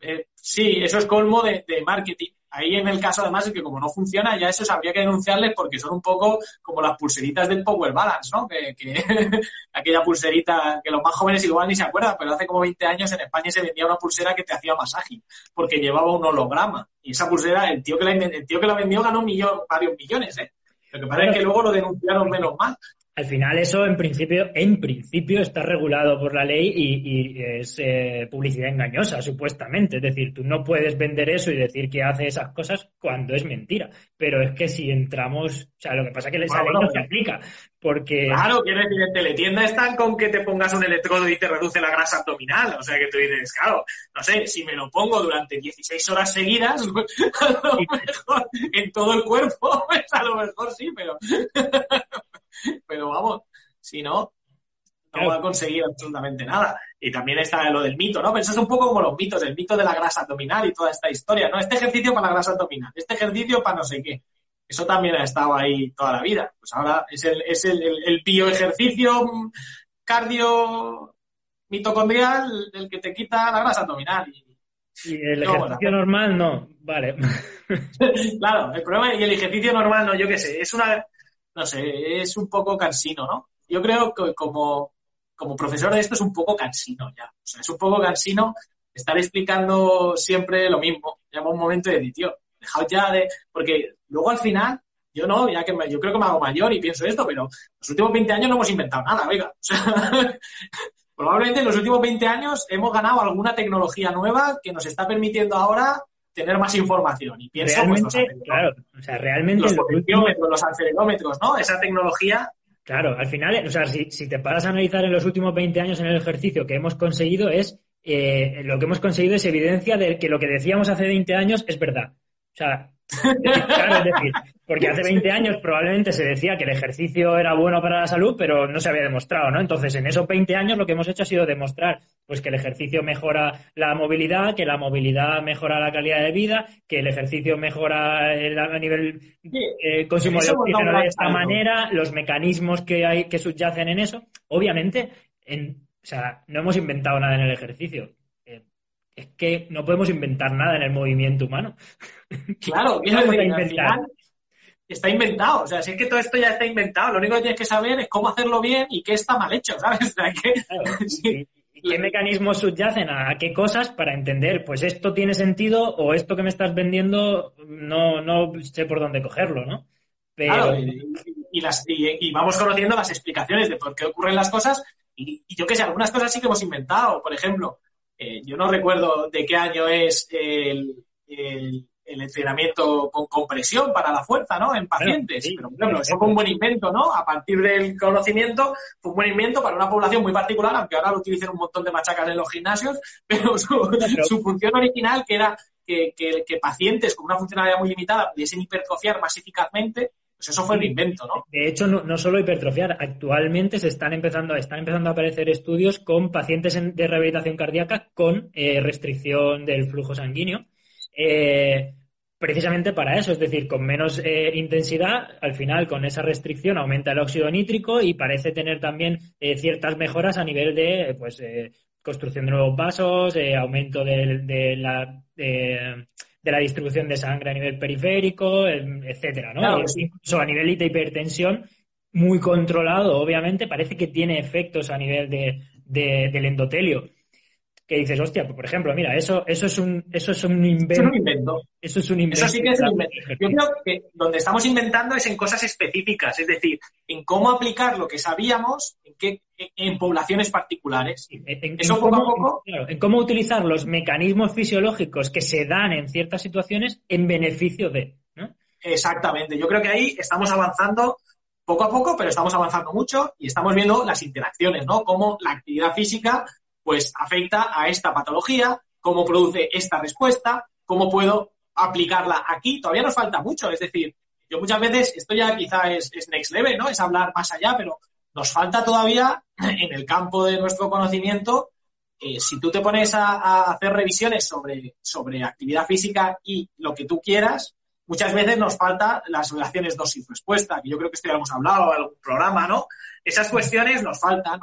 Sí, eso es colmo de marketing. Ahí en el caso además es que como no funciona, ya eso habría que denunciarles porque son un poco como las pulseritas del Power Balance, ¿no? Que aquella pulserita que los más jóvenes igual ni se acuerdan, pero hace como 20 años en España se vendía una pulsera que te hacía masaje porque llevaba un holograma. Y esa pulsera, el tío que la vendió ganó varios millones, ¿eh? Lo que pasa es que luego lo denunciaron menos mal. Al final eso en principio está regulado por la ley y es publicidad engañosa, supuestamente. Es decir, tú no puedes vender eso y decir que hace esas cosas cuando es mentira. Pero es que si entramos, o sea, lo que pasa es que esa ley no se aplica, porque... Claro, quiero decir, en teletienda están con que te pongas un electrodo y te reduce la grasa abdominal. O sea, que tú dices, claro, no sé, si me lo pongo durante 16 horas seguidas, pues, a lo mejor en todo el cuerpo, pues a lo mejor sí, pero vamos, si no va a conseguir absolutamente nada. Y también está lo del mito, ¿no? Pero eso es un poco como los mitos, el mito de la grasa abdominal y toda esta historia, ¿no? Este ejercicio para la grasa abdominal, este ejercicio para no sé qué. Eso también ha estado ahí toda la vida. Pues ahora es el bioejercicio cardio mitocondrial el que te quita la grasa abdominal. Y el ejercicio normal no, vale. Claro, el problema y el ejercicio normal no, yo qué sé, no sé, es un poco cansino, ¿no? Yo creo que como profesor de esto es un poco cansino ya. O sea, es un poco cansino estar explicando siempre lo mismo. Llega un momento de decir, tío, dejad ya de... Porque luego al final, yo creo que me hago mayor y pienso esto, pero los últimos 20 años no hemos inventado nada, oiga. O sea, probablemente en los últimos 20 años hemos ganado alguna tecnología nueva que nos está permitiendo ahora tener más información. Y pienso, realmente, pues, claro, o sea, realmente... Los potenciómetros, los acelerómetros, ¿no? Esa tecnología... Claro, al final, o sea, si te paras a analizar en los últimos 20 años en el ejercicio que hemos conseguido lo que hemos conseguido es evidencia de que lo que decíamos hace 20 años es verdad. O sea, claro, es decir, porque hace 20 años probablemente se decía que el ejercicio era bueno para la salud, pero no se había demostrado, ¿no? Entonces, en esos 20 años lo que hemos hecho ha sido demostrar pues que el ejercicio mejora la movilidad, que la movilidad mejora la calidad de vida, que el ejercicio mejora a nivel consumo de oxígeno de esta manera, los mecanismos que hay que subyacen en eso. Obviamente, o sea, no hemos inventado nada en el ejercicio. Es que no podemos inventar nada en el movimiento humano. Claro, al final está inventado. O sea, si es que todo esto ya está inventado. Lo único que tienes que saber es cómo hacerlo bien y qué está mal hecho, ¿sabes? O sea, claro, sí. ¿Y qué mecanismos subyacen a qué cosas para entender, pues esto tiene sentido o esto que me estás vendiendo no sé por dónde cogerlo, ¿no? Pero... Claro, y vamos conociendo las explicaciones de por qué ocurren las cosas y yo qué sé, algunas cosas sí que hemos inventado. Por ejemplo, yo no recuerdo de qué año es el entrenamiento con compresión para la fuerza, ¿no? En pacientes. Sí, pero bueno, eso fue un buen invento, ¿no? A partir del conocimiento, fue un buen invento para una población muy particular, aunque ahora lo utilicen un montón de machacas en los gimnasios, pero su función original, que era que pacientes con una funcionalidad muy limitada pudiesen hipertrofiar más eficazmente, pues eso fue un invento, ¿no? De hecho, no solo hipertrofiar. Actualmente están empezando a aparecer estudios con pacientes de rehabilitación cardíaca con restricción del flujo sanguíneo. Precisamente para eso, es decir, con menos intensidad, al final con esa restricción aumenta el óxido nítrico y parece tener también ciertas mejoras a nivel de construcción de nuevos vasos, aumento de la distribución de sangre a nivel periférico, etcétera, ¿no? Claro, Incluso a nivel de hipertensión, muy controlado, obviamente, parece que tiene efectos a nivel del endotelio. Que dices, hostia, pues por ejemplo, mira, eso es un invento. Eso es un invento. Eso es un invento. Eso sí que es un invento. Yo creo que donde estamos inventando es en cosas específicas, es decir, en cómo aplicar lo que sabíamos en poblaciones particulares. Eso poco a poco. Claro, en cómo utilizar los mecanismos fisiológicos que se dan en ciertas situaciones en beneficio de, ¿no? Exactamente. Yo creo que ahí estamos avanzando poco a poco, pero estamos avanzando mucho y estamos viendo las interacciones, ¿no? Cómo la actividad física pues afecta a esta patología, cómo produce esta respuesta, cómo puedo aplicarla aquí. Todavía nos falta mucho, es decir, yo muchas veces, esto ya quizá es next level, ¿no? Es hablar más allá, pero nos falta todavía en el campo de nuestro conocimiento, si tú te pones a hacer revisiones sobre actividad física y lo que tú quieras, muchas veces nos falta las relaciones dosis-respuesta, que yo creo que esto ya lo hemos hablado en algún programa, ¿no? Esas cuestiones nos falta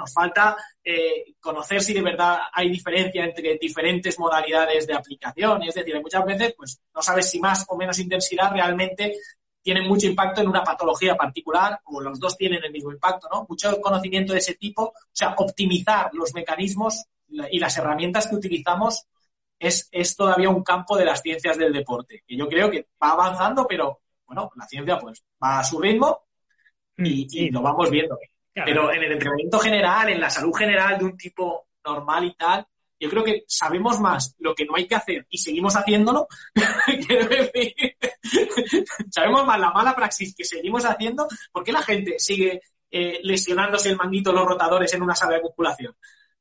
conocer si de verdad hay diferencia entre diferentes modalidades de aplicación. Es decir, muchas veces pues no sabes si más o menos intensidad realmente tienen mucho impacto en una patología particular o los dos tienen el mismo impacto, ¿no? Mucho conocimiento de ese tipo, o sea, optimizar los mecanismos y las herramientas que utilizamos es todavía un campo de las ciencias del deporte, que yo creo que va avanzando, pero bueno, la ciencia pues va a su ritmo y lo vamos viendo. Claro. Pero en el entrenamiento general, en la salud general de un tipo normal y tal, yo creo que sabemos más lo que no hay que hacer y seguimos haciéndolo. Quiero decir, sabemos más la mala praxis que seguimos haciendo. ¿Por qué la gente sigue lesionándose el manguito, los rotadores en una sala de musculación?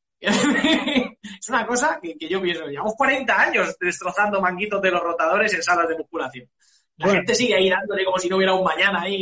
Es una cosa que yo pienso, llevamos 40 años destrozando manguitos de los rotadores en salas de musculación. La gente sigue ahí dándole como si no hubiera un mañana ahí.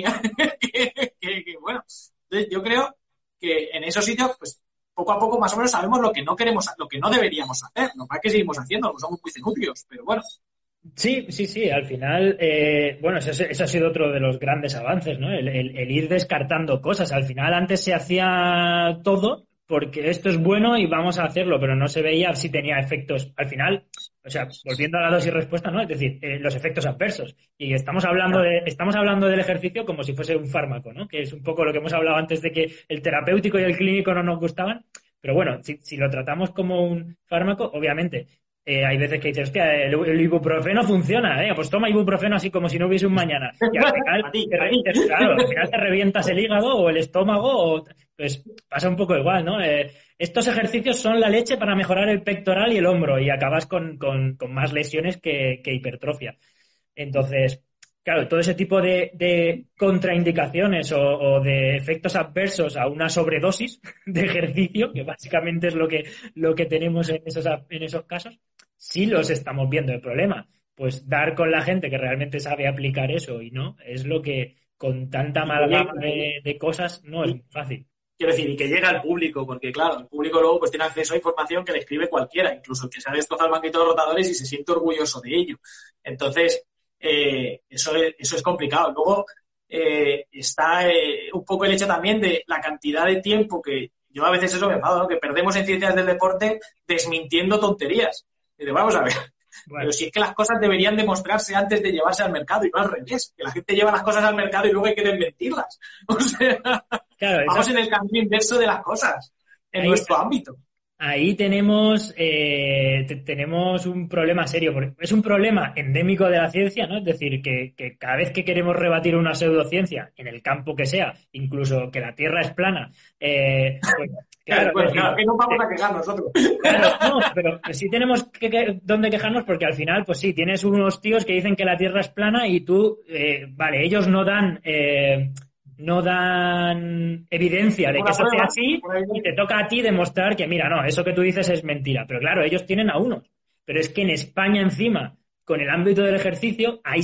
Bueno, entonces yo creo que en esos sitios, pues poco a poco más o menos sabemos lo que no queremos, lo que no deberíamos hacer. Lo que seguimos haciendo, no somos muy cenutrios, pero bueno. Sí, al final, bueno, eso ha sido otro de los grandes avances, ¿no? El ir descartando cosas. Al final antes se hacía todo porque esto es bueno y vamos a hacerlo, pero no se veía si tenía efectos. Al final, o sea, volviendo a la dosis respuesta, ¿no? Es decir, los efectos adversos. Y estamos hablando del ejercicio como si fuese un fármaco, ¿no? Que es un poco lo que hemos hablado antes de que el terapéutico y el clínico no nos gustaban. Pero bueno, si lo tratamos como un fármaco, obviamente, hay veces que dices, hostia, el ibuprofeno funciona, pues toma ibuprofeno así como si no hubiese un mañana. Y al final, al final te revientas el hígado o el estómago, pues pasa un poco igual, ¿no? Estos ejercicios son la leche para mejorar el pectoral y el hombro y acabas con más lesiones que hipertrofia. Entonces, claro, todo ese tipo de contraindicaciones o de efectos adversos a una sobredosis de ejercicio, que básicamente es lo que tenemos en esos casos, sí los estamos viendo. El problema, pues dar con la gente que realmente sabe aplicar eso y no, es lo que con tanta amalgama de cosas no es fácil. Quiero decir, y que llega al público, porque claro, el público luego pues tiene acceso a información que le escribe cualquiera, incluso el que sabe destrozar el manguito de los rotadores y se siente orgulloso de ello. Entonces, eso es complicado. Luego está un poco el hecho también de la cantidad de tiempo que yo a veces eso me enfado, ¿no? Que perdemos en ciencias del deporte desmintiendo tonterías. Y vamos a ver, bueno, pero si es que las cosas deberían demostrarse antes de llevarse al mercado y no al revés, que la gente lleva las cosas al mercado y luego hay que desmentirlas. O sea, claro, vamos en el camino inverso de las cosas en nuestro ámbito. Ahí tenemos un problema serio, porque es un problema endémico de la ciencia, ¿no? Es decir, que cada vez que queremos rebatir una pseudociencia, en el campo que sea, incluso que la Tierra es plana, pues, claro, que no vamos a quejar nosotros. Claro, no, pero sí tenemos donde quejarnos porque al final, pues sí, tienes unos tíos que dicen que la Tierra es plana y tú, vale, ellos no dan evidencia de que eso sea así y te toca a ti demostrar que, mira, no, eso que tú dices es mentira. Pero claro, ellos tienen a unos. Pero es que en España encima, con el ámbito del ejercicio, hay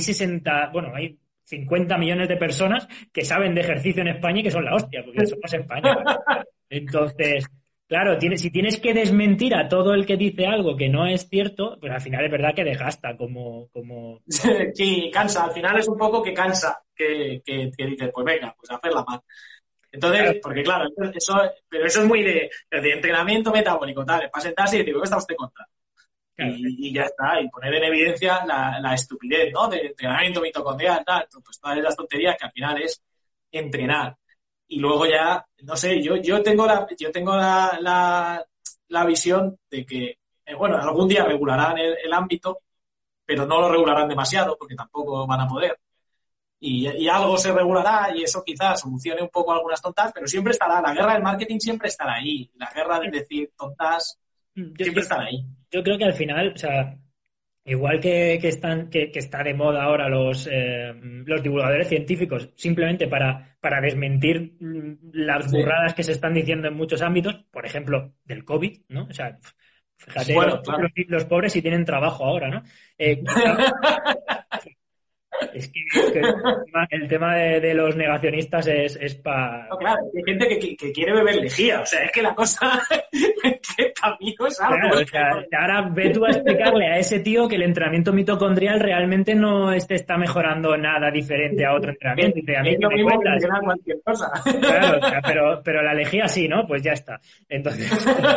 50 millones de personas que saben de ejercicio en España y que son la hostia, porque somos España. Entonces, claro, si tienes que desmentir a todo el que dice algo que no es cierto, pues al final es verdad que desgasta como... Sí, cansa. Al final es un poco que cansa, que dices, pues venga, pues hacerla mal. Entonces, claro. Porque claro, pero eso es muy de entrenamiento metabólico, tal, es para sentarse y decir, ¿qué está usted contra? Claro. Y ya está, y poner en evidencia la estupidez, ¿no? De entrenamiento mitocondrial, tal, pues todas esas tonterías que al final es entrenar. Y luego ya, no sé, yo tengo la visión de que, bueno, algún día regularán el ámbito, pero no lo regularán demasiado porque tampoco van a poder. Y algo se regulará y eso quizás solucione un poco algunas tontas, pero siempre estará, la guerra del marketing siempre estará ahí. La guerra de decir tontas siempre estará ahí. Yo creo que al final, o sea, igual que está de moda ahora los divulgadores científicos, simplemente para desmentir las burradas que se están diciendo en muchos ámbitos, por ejemplo, del COVID, ¿no? O sea, fíjate, bueno, claro. los pobres sí tienen trabajo ahora, ¿no? Es que el tema de los negacionistas es para... No, claro, hay gente que quiere beber lejía, o sea, es que la cosa es que camino es algo. Claro, o sea, ahora ve tú a explicarle a ese tío que el entrenamiento mitocondrial realmente no está mejorando nada diferente a otro entrenamiento. Y a mí es lo me mismo que cuentas. entrenar cualquier cosa. Claro, o sea, pero la lejía sí, ¿no? Pues ya está. Entonces...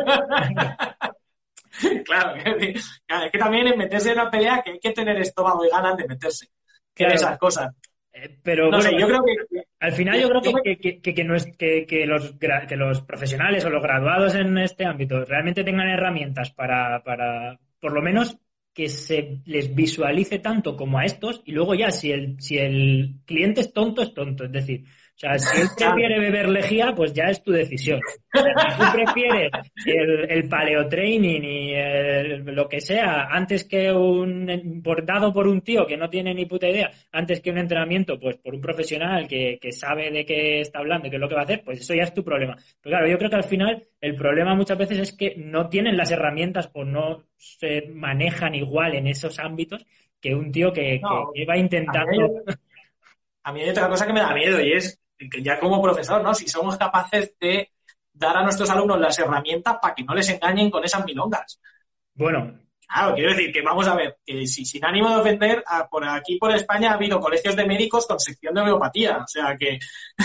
Claro, es que también en meterse en una pelea que hay que tener estómago y ganas de meterse en esas cosas. Pero no bueno, sé, yo creo que... Al final yo creo que los profesionales o los graduados en este ámbito realmente tengan herramientas para por lo menos que se les visualice tanto como a estos, y luego ya si el cliente es tonto, es tonto. Es decir, o sea, si él prefiere beber lejía, pues ya es tu decisión. O sea, si tú prefieres el paleotraining y lo que sea, antes que dado por un tío que no tiene ni puta idea, antes que un entrenamiento, pues por un profesional que sabe de qué está hablando y qué es lo que va a hacer, pues eso ya es tu problema. Pero claro, yo creo que al final el problema muchas veces es que no tienen las herramientas o no se manejan igual en esos ámbitos que un tío que va intentando... A mí hay otra cosa que me da miedo, y es que ya como profesor, ¿no? Si somos capaces de dar a nuestros alumnos las herramientas para que no les engañen con esas milongas. Bueno, claro, quiero decir que vamos a ver, que si sin ánimo de ofender, por aquí por España ha habido colegios de médicos con sección de homeopatía, o sea que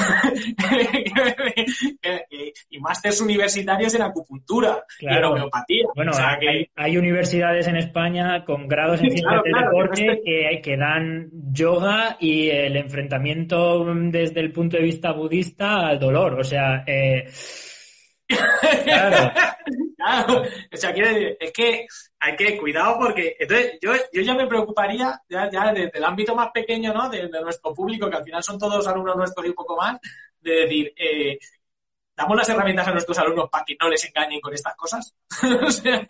y másters universitarios en acupuntura, claro, y en homeopatía. Bueno, o sea hay universidades en España con grados en ciencias del deporte que dan yoga y el enfrentamiento desde el punto de vista budista al dolor, o sea, claro. Claro, o sea, quiero decir, es que hay que cuidado porque entonces yo ya me preocuparía ya desde el ámbito más pequeño, ¿no? De nuestro público, que al final son todos alumnos nuestros y un poco más, de decir, damos las herramientas a nuestros alumnos para que no les engañen con estas cosas. O sea...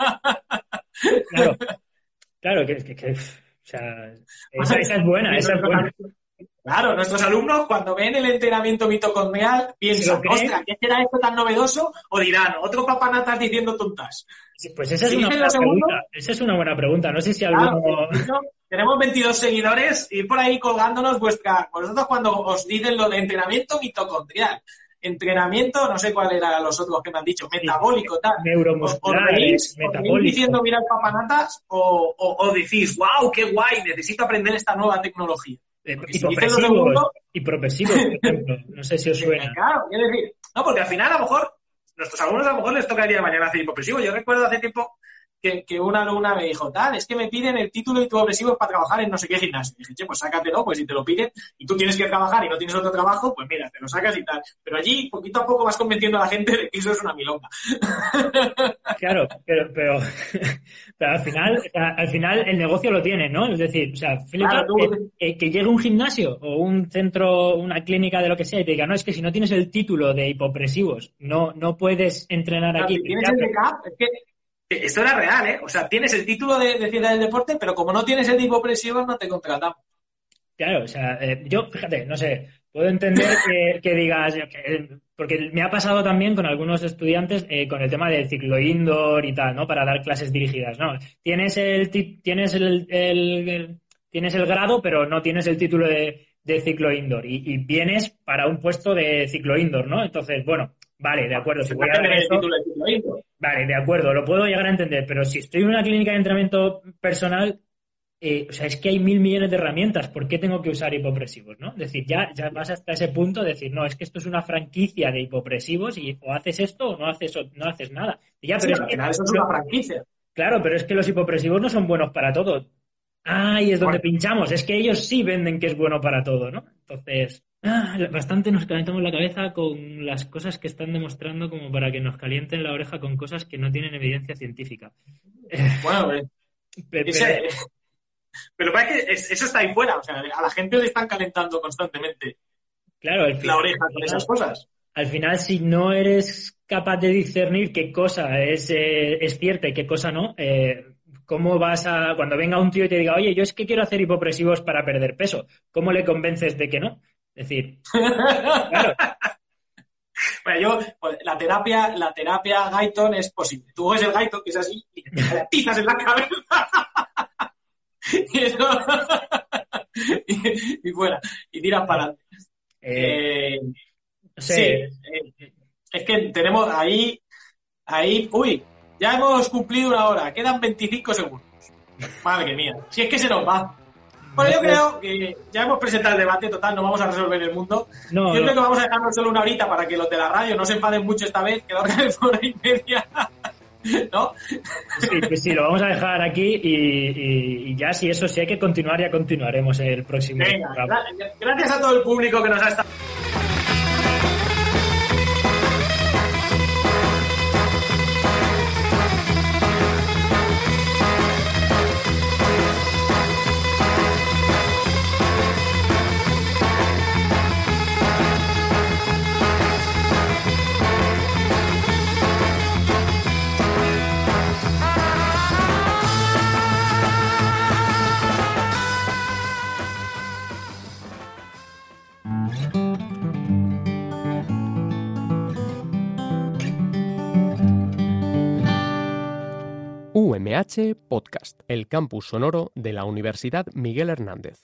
Claro, que o sea, esa es buena, esa es buena. Claro, nuestros alumnos cuando ven el entrenamiento mitocondrial piensan, ostras, ¿qué será esto tan novedoso? O dirán, otro papanatas diciendo tontas. Sí, pues esa es una buena pregunta. Esa es una buena pregunta. No sé si alguno... Tenemos 22 seguidores y por ahí colgándonos vosotros cuando os dicen lo de entrenamiento mitocondrial. Entrenamiento, no sé cuál era los otros que me han dicho, metabólico, tal. Neuromuscular, metabólico. ¿Os diciendo mirar papanatas o decís, wow, qué guay, necesito aprender esta nueva tecnología? Y propesivos, por ejemplo. No sé si os suena. Claro, quiero decir, no, porque al final a lo mejor, nuestros alumnos a lo mejor les toca el día de mañana hacer hipopresivo. Yo recuerdo hace tiempo que una alumna me dijo, es que me piden el título de hipopresivo para trabajar en no sé qué gimnasio. Y dije, pues sácatelo, pues si te lo piden y tú tienes que trabajar y no tienes otro trabajo, pues mira, te lo sacas y tal. Pero allí, poquito a poco vas convenciendo a la gente de que eso es una milonga. Claro, pero al final el negocio lo tiene, ¿no? Es decir, o sea, que llegue un gimnasio o un centro, una clínica de lo que sea y te diga, no, es que si no tienes el título de hipopresivos, no puedes entrenar aquí. Si tienes el DECAP, es que esto era real, ¿eh? O sea, tienes el título de ciencia del deporte, pero como no tienes el de hipopresivos, no te contratamos. Claro, o sea, yo, fíjate, no sé, puedo entender que digas, porque me ha pasado también con algunos estudiantes con el tema del ciclo indoor y tal, ¿no? Para dar clases dirigidas, ¿no? Tienes el grado, pero no tienes el título de ciclo indoor y vienes para un puesto de ciclo indoor, ¿no? Entonces, bueno, vale, de acuerdo. Si voy a dar esto, vale, de acuerdo, lo puedo llegar a entender, pero si estoy en una clínica de entrenamiento personal, o sea, es que hay 1.000 millones de herramientas, ¿por qué tengo que usar hipopresivos, no? Es decir, ya vas hasta ese punto de decir, no, es que esto es una franquicia de hipopresivos y o haces esto o no haces nada. Y ya, pero al final eso es una franquicia. Claro, pero es que los hipopresivos no son buenos para todo. Ahí es donde pinchamos, es que ellos sí venden que es bueno para todo, ¿no? Entonces, bastante nos calentamos la cabeza con las cosas que están demostrando como para que nos calienten la oreja con cosas que no tienen evidencia científica. Bueno, pero parece que eso está ahí fuera, o sea, a la gente le están calentando constantemente la oreja con esas cosas. Al final, si no eres capaz de discernir qué cosa es cierta y qué cosa no, ¿cómo vas a, cuando venga un tío y te diga, oye, yo es que quiero hacer hipopresivos para perder peso, ¿cómo le convences de que no? Es decir, claro. Bueno, la terapia Guyton es posible. Tú coges el Guyton, que es así, y te atizas en la cabeza. y fuera, y tiras para adelante. No sé. Sí, es que tenemos ahí, uy, ya hemos cumplido 1 hora, quedan 25 segundos. Madre mía, si es que se nos va. Bueno, yo creo que ya hemos presentado el debate, total, no vamos a resolver el mundo. Yo creo que vamos a dejarnos solo 1 horita para que los de la radio no se enfaden mucho esta vez, que lo hagan en 1 hora y media. ¿No? Sí, pues sí, lo vamos a dejar aquí y ya, si eso sí hay que continuar, ya continuaremos en el próximo. Venga, gracias a todo el público que nos ha estado. UMH Podcast, el campus sonoro de la Universidad Miguel Hernández.